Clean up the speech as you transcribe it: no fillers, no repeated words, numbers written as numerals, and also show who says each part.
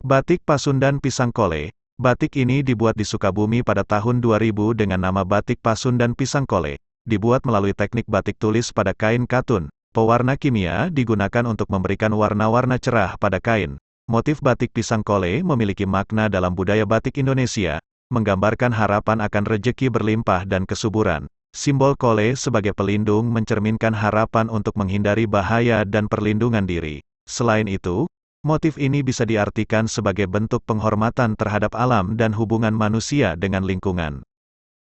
Speaker 1: Batik Pasundan Pisang Kole. Batik ini dibuat di Sukabumi pada tahun 2000 dengan nama Batik Pasundan Pisang Kole. Dibuat melalui teknik batik tulis pada kain katun. Pewarna kimia digunakan untuk memberikan warna-warna cerah pada kain. Motif batik pisang kole memiliki makna dalam budaya batik Indonesia, menggambarkan harapan akan rejeki berlimpah dan kesuburan. Simbol kole sebagai pelindung mencerminkan harapan untuk menghindari bahaya dan perlindungan diri. Selain itu, motif ini bisa diartikan sebagai bentuk penghormatan terhadap alam dan hubungan manusia dengan lingkungan.